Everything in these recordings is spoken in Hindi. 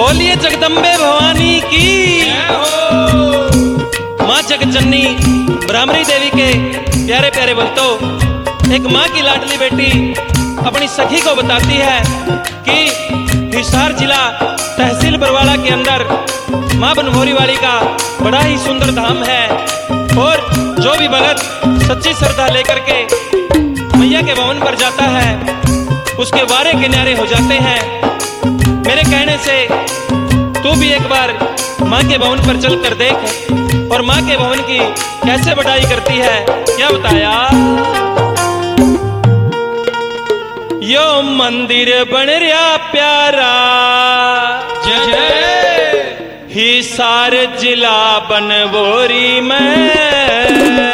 बोलिए जगदम्बे भवानी की। माँ जगजननी ब्राह्मणी देवी के प्यारे प्यारे भक्तों, एक माँ की लाडली बेटी अपनी सखी को बताती है कि हिसार जिला तहसील बरवाड़ा के अंदर माँ बनभोरी वाली का बड़ा ही सुंदर धाम है और जो भी भगत सच्ची श्रद्धा लेकर के मैया के भवन पर जाता है उसके वारे किनारे हो जाते हैं। मेरे कहने से तू भी एक बार माँ के भवन पर चल कर देख और माँ के भवन की कैसे बढ़ाई करती है। क्या बताया, यो मंदिर बन रहा प्यारा जय हिसार जिला बनभोरी में।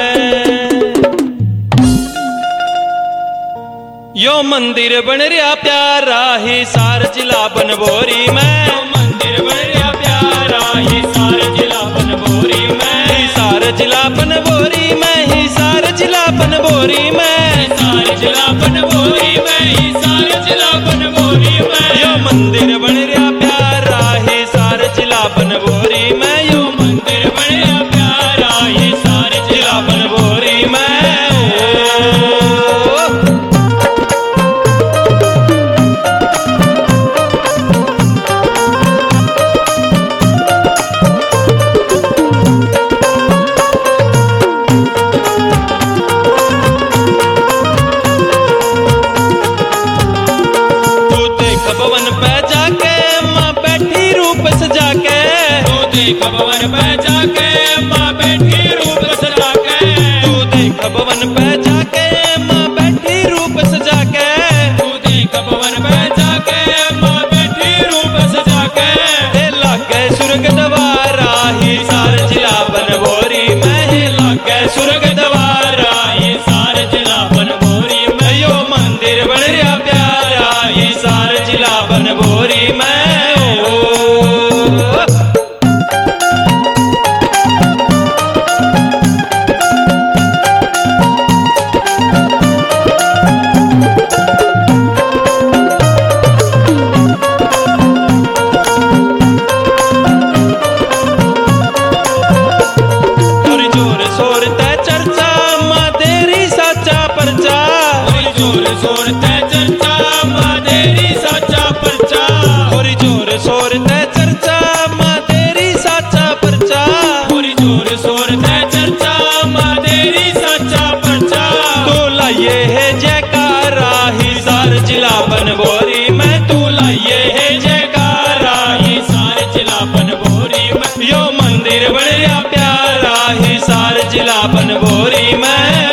यो मंदिर बन रहा प्यारा हिसार जिला बनभोरी में। यो मंदिर बन रहा प्यारा हिसार जिला बनभोरी में। हिसार जिला बनभोरी में, हिसार जिला बनभोरी में, हिसार जिला बनभोरी में, हिसार जिला बनभोरी में। यो मंदिर बन रहा प्यारा हिसार जिला बनभोरी में। यो मंदिर बन रहा प्यारा हिसार जिला बनभोरी में। भवन पे जाके माँ बैठी रूप सजा के, तू देख भवन पे जाके माँ बैठी रूप सजा के, तू देख भवन पे जाके माँ बैठी रूप सजा के, तू देख भवन पे जाके माँ बैठी रूप सजा के। लागे सुर्ग द्वारा हिसार जिला बनभोरी में, लागे सुर्ग द्वारा हिसार जिला बनभोरी में। यो मंदिर बन रहा प्यारा हिसार जिला बनभोरी में। बनभोरी में तू लाइए है जयकारा हिसार जिला बनभोरी में। यो मंदिर बन रहा प्यारा हिसार जिला बनभोरी में।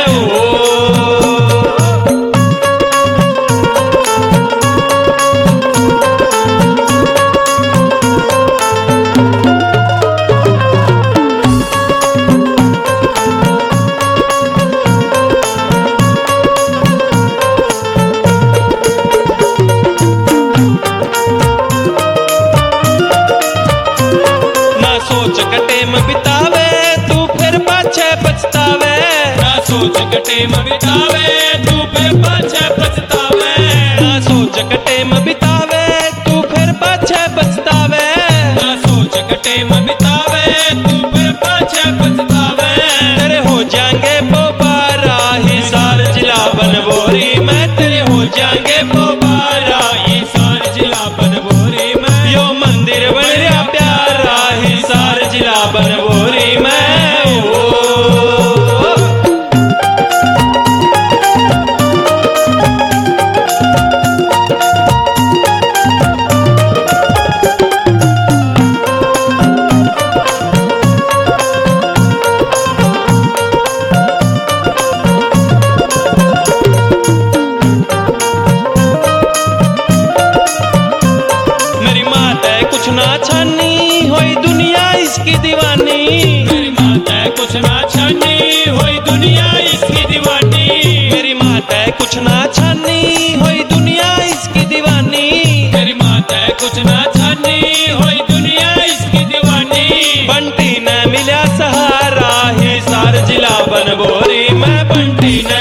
बितावे तू फिर पाछे पछतावे, ना सोच कटेम बितावे तू फिर पाछे पछतावे, ना सोच कटेम बितावे तू फिर पाछे पछतावे, ना सोच कटेम बितावे तू फिर पाछे पछतावे। तेरे हो जाएंगे पोबारा हिसार जिला बनभोरी में, तेरे हो जाएंगे पोबारा हिसार जिला बनभोरी में। यो मंदिर बन रहा प्यारा हिसार जिला बनभोरी में। मेरी माता कुछ ना छानी होई दुनिया इसकी दीवानी, मेरी माता कुछ ना छानी होई दुनिया इसकी दीवानी, मेरी माता कुछ ना छानी होई दुनिया इसकी दीवानी, मेरी माता कुछ ना छानी होई दुनिया इसकी दीवानी। बंटी ने मिला सहारा हिसार जिला बनभोरी में, बंटी